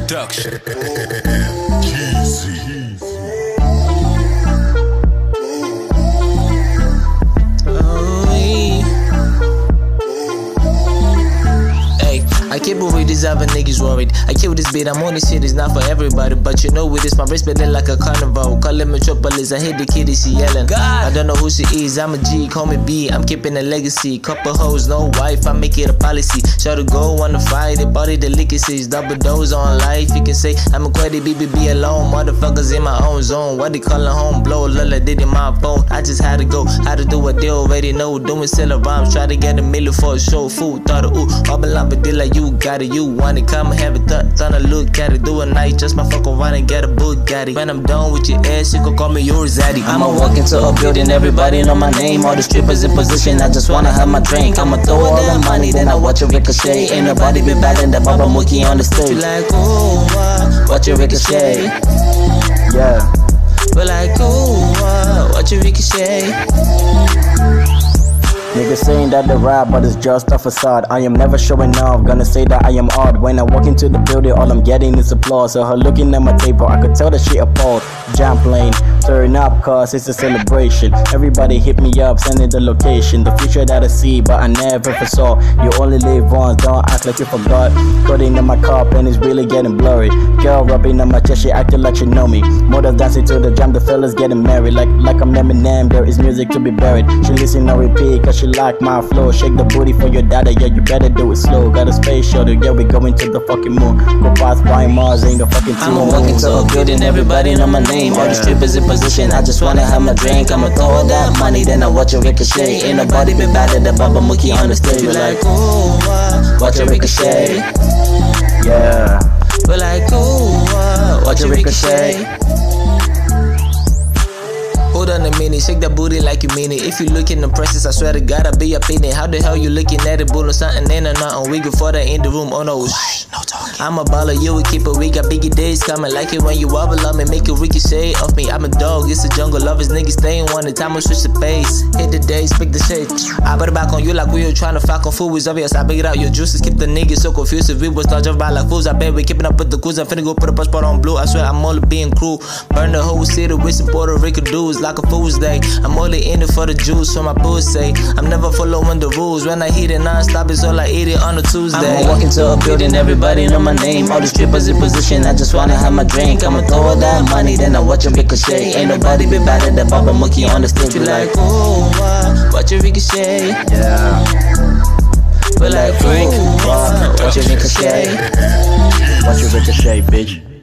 Production. I keep it with these other niggas worried. I kill this beat, I'm on this shit, it's not for everybody. But you know with this, my wrist spinning like a carnival. Call it Metropolis, I hit the kitty, she yelling God. I don't know who she is, I'm a G, call me B. I'm keeping a legacy, couple hoes, no wife, I make it a policy. Show to go on the Friday, party the liquor double dose on life. You can say I'm a quitty, BBB alone. Motherfuckers in my own zone. What they callin' home blow, Lola did in my phone. I just had to go, how to do what they already know. Doing silly rhymes, try to get a million for a show. Food, thought of ooh, bubble deal like you got it, you want it, come have it, thought look at it, do a night, just my fuck around and get a Bugatti. When I'm done with your ass, you can call me your zaddy. I'ma walk into a building, everybody know my name, all the strippers in position, I just wanna have my drink. I'ma throw all that money, then I watch it ricochet. Ain't nobody be battling the Baba Mookie on the stage. Like, ooh, watch it ricochet. Yeah. But like, ooh, watch it ricochet. Niggas saying that they rap, but it's just a facade. I am never showing off, gonna say that I am odd. When I walk into the building, all I'm getting is applause. So her looking at my table, I could tell that she appalled. Jam plane, turn up cause it's a celebration. Everybody hit me up, sending the location. The future that I see, but I never foresaw. You only live once, don't act like you forgot. Cutting in my cup and it's really getting blurry. Girl rubbing on my chest, she acting like she know me. Models dancing to the jam, the fellas getting married. Like I'm Eminem, there is music to be buried. She listen on repeat cause she like my flow. Shake the booty for your dada, yeah, you better do it slow. Got a space shuttle, yeah, we going to the fucking moon. Go past by Mars, ain't the fucking team. I'ma walk into a building, everybody know my name. All the strippers in position, I just wanna have my drink. I'ma throw all that money, then I watch it ricochet. Ain't nobody be better than Baba Mookie on the stage. Be like, ooh, watch it ricochet. Yeah. But like, ooh, watch it ricochet. Hold on a minute, shake that booty like you mean it. If you look in the presses, I swear to God, I'll be up in it. How the hell you looking at it, bullin' something ain't or nothing. We good for that in the room, oh no, shh, no talking. I'm a baller, you will keep it, we got biggie days coming. Like it when you wobble on me, make it ricochet off me. I'm a dog, it's a jungle, lovers, niggas staying one. The time I switch the pace, hit the day, speak the shit. I put it back on you like we were trying to fuck on food. It's obvious, I big it out your juices, keep the niggas so confused. If we was not just by like fools, I bet we keeping up with the crews. I'm finna go put a passport on blue, I swear I'm only being cruel. Burn the whole city with some Puerto Rican dudes like a fool's day. I'm only in it for the juice, so my pussy. I'm never following the rules. When I hit it non-stop, it's all I eat it on a Tuesday. I'ma walk into a building, everybody know my name. All the strippers in position, I just wanna have my drink. I'ma throw all that money, then I watch it ricochet. Ain't nobody be better than Baba Mookie on the stage. Be like, ooh, watch it ricochet. Yeah. But like, ooh, watch it ricochet. Watch it ricochet, bitch.